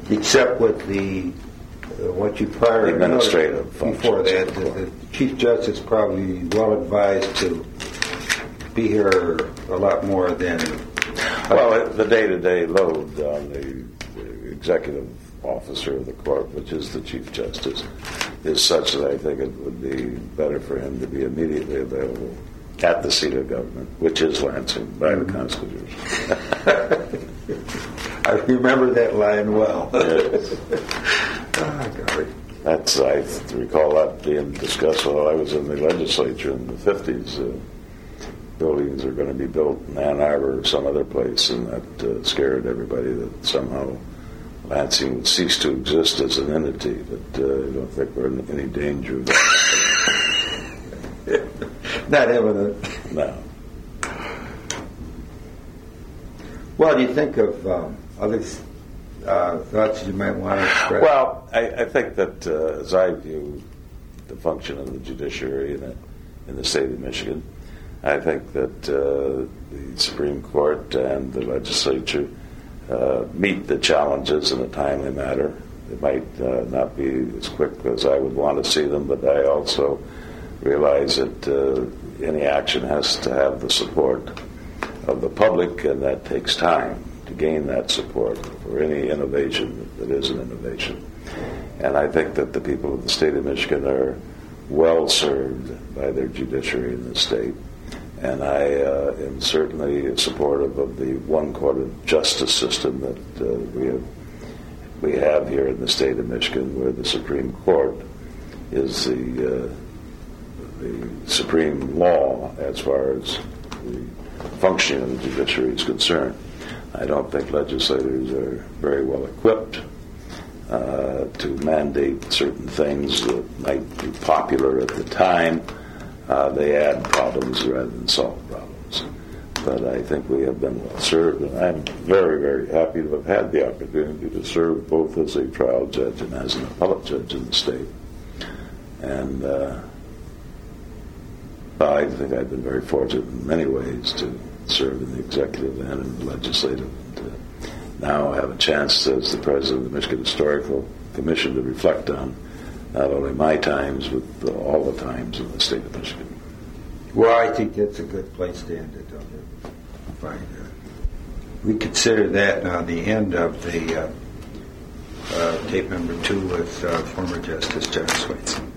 Except with the what you prior administrative before that, the Chief Justice probably well advised to be here a lot more than. Well, the day-to-day load on the executive officer of the court, which is the Chief Justice, is such that I think it would be better for him to be immediately available at the seat of government, which is Lansing by the Constitution. I remember that line well. Yes. Golly. I recall that being discussed while I was in the legislature in the 50s. Buildings are going to be built in Ann Arbor or some other place, and that scared everybody that somehow Lansing would cease to exist as an entity, but I don't think we're in any danger of that. Not evident. No. Well, do you think of other thoughts you might want to express? Well, I think that as I view the function of the judiciary in the state of Michigan, I think that the Supreme Court and the legislature meet the challenges in a timely manner. They might not be as quick as I would want to see them, but I also realize that any action has to have the support of the public, and that takes time to gain that support for any innovation that is an innovation. And I think that the people of the state of Michigan are well served by their judiciary in the state. And I am certainly supportive of the one court of justice system that we have here in the state of Michigan, where the Supreme Court is the supreme law as far as the functioning of the judiciary is concerned. I don't think legislators are very well equipped to mandate certain things that might be popular at the time. They add problems rather than solve problems. But I think we have been well served, and I'm very, very happy to have had the opportunity to serve both as a trial judge and as an appellate judge in the state. And I think I've been very fortunate in many ways to serve in the executive and in the legislative. And now I have a chance as the president of the Michigan Historical Commission to reflect on not only my times, but all the times in the state of Michigan. Well, I think that's a good place to end it. We consider that now the end of the tape number 2 with former Justice John Swaits.